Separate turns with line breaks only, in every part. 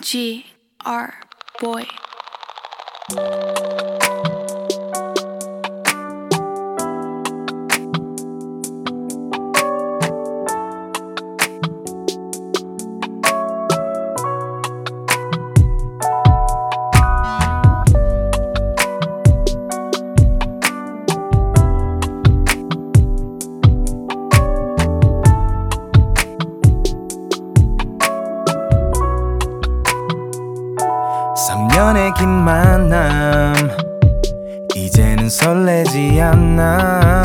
GR boy.
긴 만남 이제는 설레지 않나.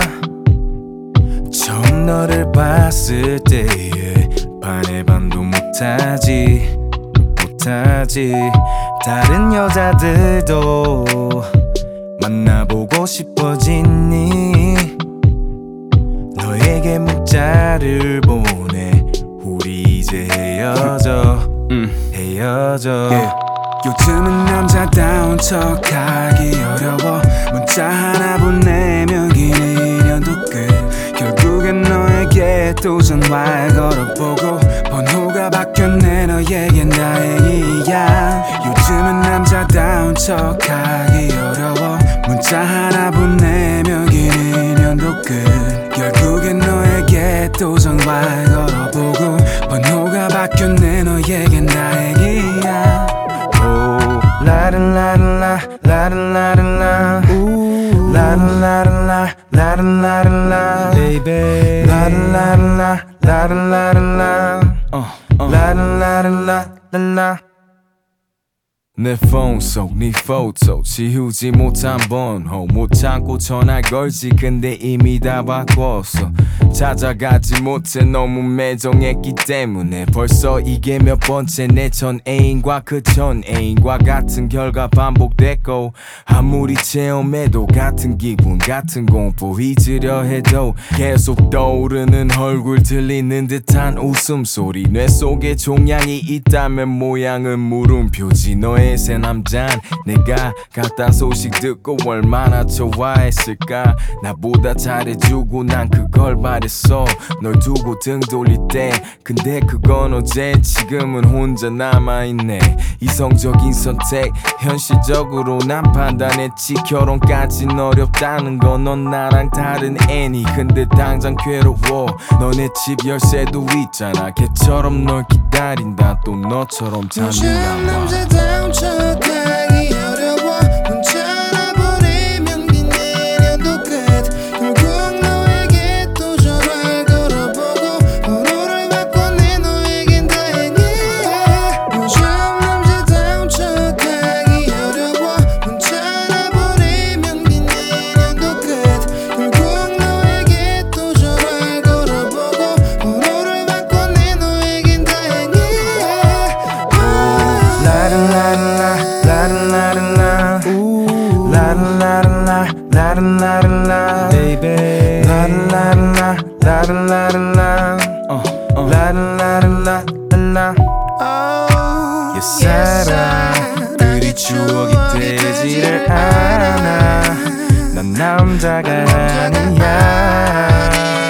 처음 너를 봤을 때에 반의 반도 못하지. 다른 여자들도 만나보고 싶어지니 너에게 문자를 보내. 우리 이제 헤어져. 요즘은 남자다운 척하기 어려워. 문자 하나 보내면 긴 1년도 끝. 결국엔 너에게 또 전화를 걸어보고 번호가 바뀌었네. 너에겐 다행이야. 요즘은 남자다운 척하기 어려워. 문자 하나 보내면 긴 1년도 끝. 결국엔 너에게 또 전화를 걸어보고 번호가 바뀌었네. 너에겐 다행이야. 라라라라 라라라라 라라라라 라라라라 baby 라라라라 라라라라 라라라라. 내 폰 속 네 포토 지우지 못한 번호 못 참고 전화 걸지. 근데 이미 다 바꿨어. 찾아가지 못해 너무 매정했기 때문에. 벌써 이게 몇 번째 내 전 애인과 그 전 애인과 같은 결과 반복됐고, 아무리 체험해도 같은 기분 같은 공포 잊으려 해도 계속 떠오르는 얼굴 들리는 듯한 웃음소리. 뇌 속에 종양이 있다면 모양은 물음표지. 너의 새 남잔 내가 갔다 소식 듣고 얼마나 좋아했을까. 나보다 잘해주고 난 그걸 바랬어. 널 두고 등 돌릴 때. 근데 그건 어제 지금은 혼자 남아있네. 이성적인 선택 현실적으로 난 판단했지. 결혼까진 어렵다는 건 넌 나랑 다른 애니. 근데 당장 괴로워. 너네 집 열쇠도 있잖아. 걔처럼 널 기다린다. 또 너처럼 잠이 안 와.
척하기 어려워. 문자나 보내면 긴 1년도 끝. 결국 너에게 또 전화를 걸어보고 번호를 바꿔내. 너에겐 다행이야. 요즘 남자다운 척하기 어려워. 문자나 보내면 긴 1년도 끝. 결국 너에게 또 전화를 걸어보고 번호를 바꿔내. 너에겐 다행이야.
라라라라 baby 라라라라 라라라라 라라라라 옛사람들이 추억이 되지를 않아. 난 남자가 아니야.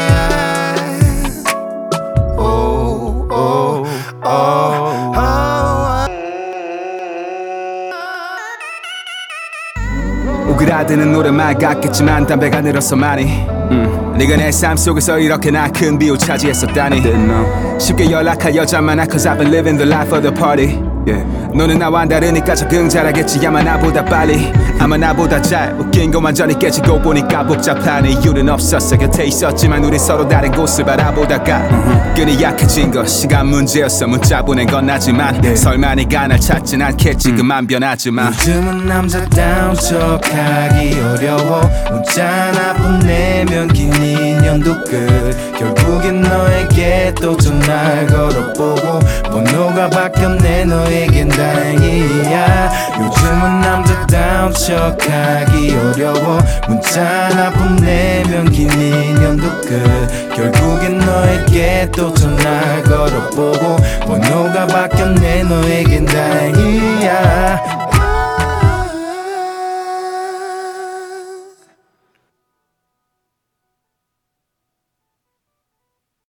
오그라드는 노래만 같겠지만 담배가 늘어서 많이 네가 내 삶 속에서 이렇게 나 큰 비율 차지했었다니. 쉽게 연락할 여자만 많아 cause I've been living the life of the party. 너는 나와 다르니까 적응 잘하겠지. 아마 나보다 빨리 아마 나보다 잘 웃긴 건 완전히 깨지고 보니까 복잡한 이유는 없었어. 곁에 있었지만 우린 서로 다른 곳을 바라보다가 끈이 약해진 거 시간 문제였어. 문자 보낸 건 나지만 설마 네가 날 찾진 않겠지. 그만 변하지만
요즘은 남자다운 척하기 어려워. 문자 하나 보내면 긴 2년도 끝. 결국엔 너에게 또 전화를 걸어보고 번호가 바뀌었네. 너에겐 다행이야. 요즘은 남자다운 척하기 어려워. 문자 하나 보내면 긴 2년도 끝. 결국엔 너에게 또 전화를 걸어보고 번호가 바뀌었네. 너에겐 다행이야.